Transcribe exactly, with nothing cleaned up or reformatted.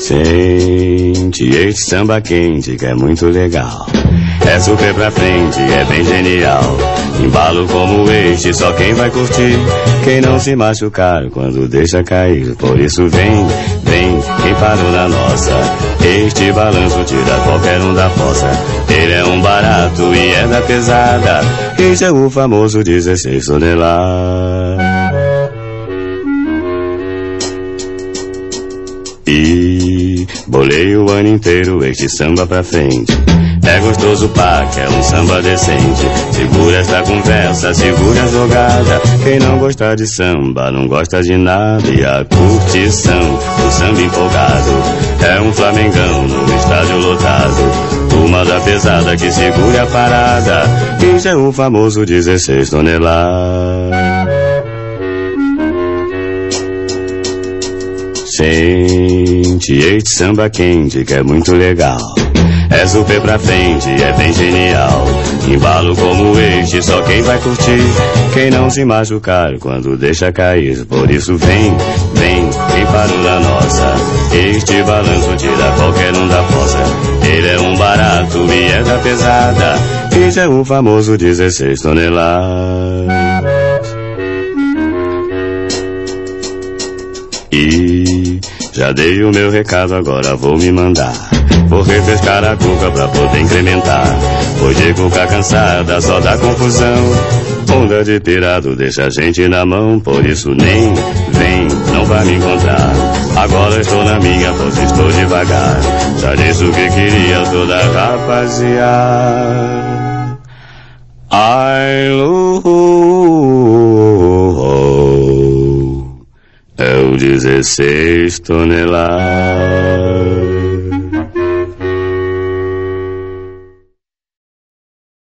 Sente este samba quente que é muito legal. É super pra frente, é bem genial. Embalo como este, só quem vai curtir. Quem não se machucar quando deixa cair. Por isso vem, vem, quem parou na nossa. Este balanço tira qualquer um da fossa. Ele é um barato e é da pesada. Este é o famoso dezesseis toneladas. E bolei o ano inteiro este samba pra frente. É gostoso pá, que é um samba decente. Segura esta conversa, segura a jogada. Quem não gosta de samba, não gosta de nada. E a curtição do samba empolgado é um flamengão no estádio lotado. Turma da pesada que segura a parada. Isso é o famoso dezesseis toneladas. Sente este samba quente que é muito legal. É super pra frente, é bem genial. Embalo como este, só quem vai curtir. Quem não se machucar quando deixa cair. Por isso vem, vem, quem parou na nossa. Este balanço tira qualquer um da fossa. Ele é um barato e é da pesada. Este é o famoso dezesseis toneladas. E já dei o meu recado, agora vou me mandar. Vou refrescar a cuca pra poder incrementar. Pois de cuca cansada só dá confusão. Onda de pirado deixa a gente na mão. Por isso nem vem, não vai me encontrar. Agora estou na minha, pois estou devagar. Já disse o que queria toda rapaziada. Ai, lu, é o dezesseis toneladas.